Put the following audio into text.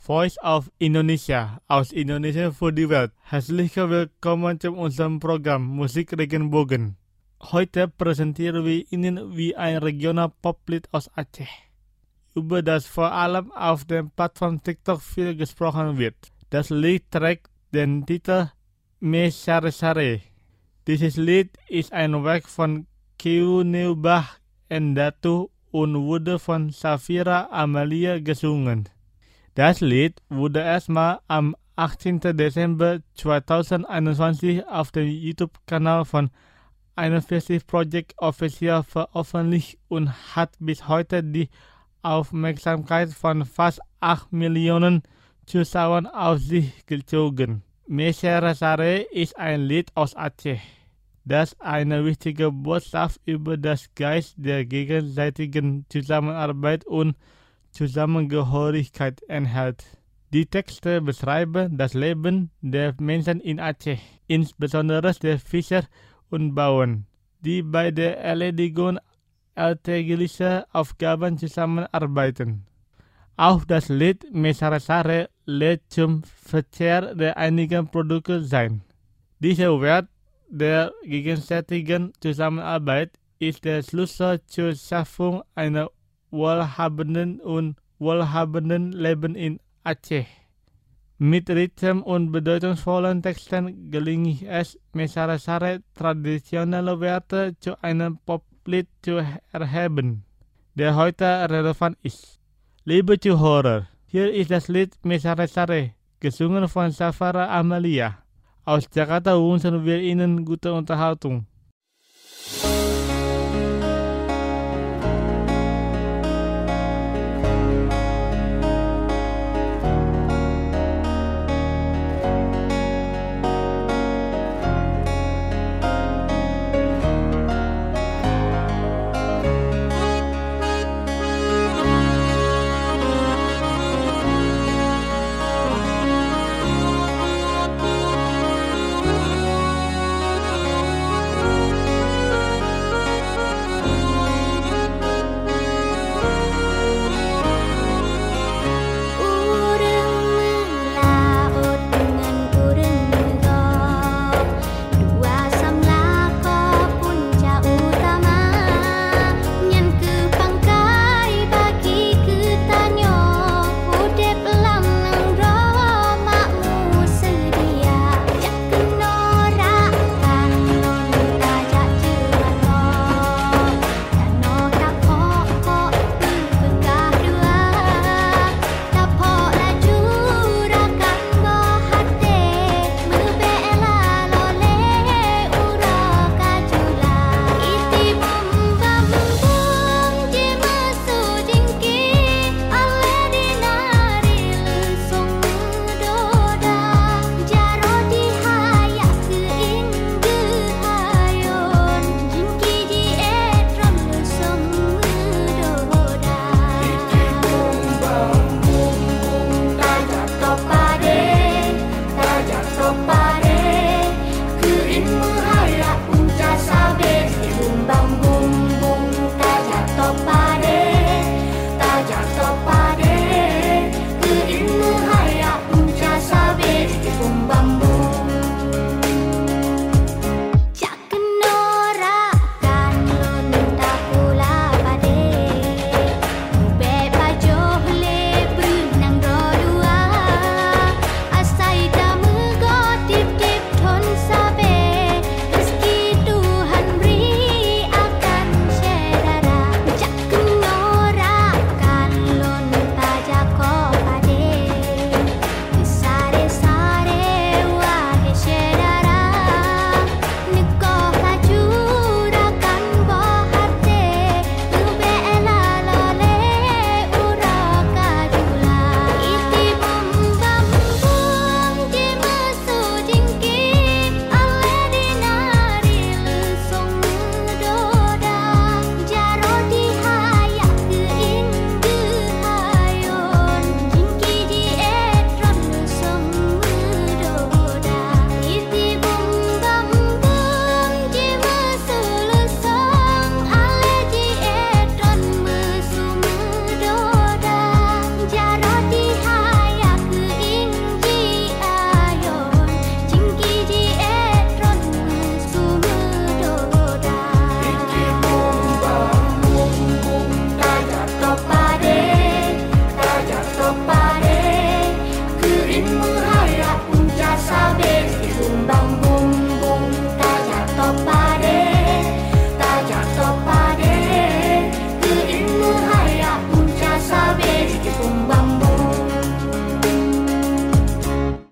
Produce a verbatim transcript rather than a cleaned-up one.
Voice of Indonesia aus Indonesia für die Welt. Herzlich willkommen zu unserem Programm Musik Regenbogen. Heute präsentieren wir Ihnen wie ein regional Poplied aus Aceh, über das vor allem auf der Plattform TikTok viel gesprochen wird. Das Lied trägt den Titel Me Sare Sare. Dieses Lied ist ein Werk von Keu Neubah Endatu und wurde von Safira Amalia gesungen. Das Lied wurde erstmal am achtzehnten Dezember zweitausendeinundzwanzig auf dem YouTube-Kanal von einundvierzig Project Official veröffentlicht und hat bis heute die Aufmerksamkeit von fast acht Millionen Zuschauern auf sich gezogen. Me Sare Sare ist ein Lied aus Aceh, das eine wichtige Botschaft über das Geist der gegenseitigen Zusammenarbeit und Zusammengehörigkeit enthält. Die Texte beschreiben das Leben der Menschen in Aceh, insbesondere der Fischer und Bauern, die bei der Erledigung alltäglicher Aufgaben zusammenarbeiten. Auch das Lied Me Sare Sare lädt zum Verzehr der einigen Produkte sein. Dieser Wert der gegenseitigen Zusammenarbeit ist der Schlüssel zur Schaffung einer wohlhabenden und wohlhabenden Leben in Aceh. Mit Rhythm und bedeutungsvollen Texten gelingt es, Me Sare Sare traditionelle Werte zu einem Poplied zu erheben, der heute relevant ist. Liebe Zuhörer, hier ist das Lied Me Sare Sare, gesungen von Safira Amalia. Aus Jakarta wünschen wir Ihnen gute Unterhaltung.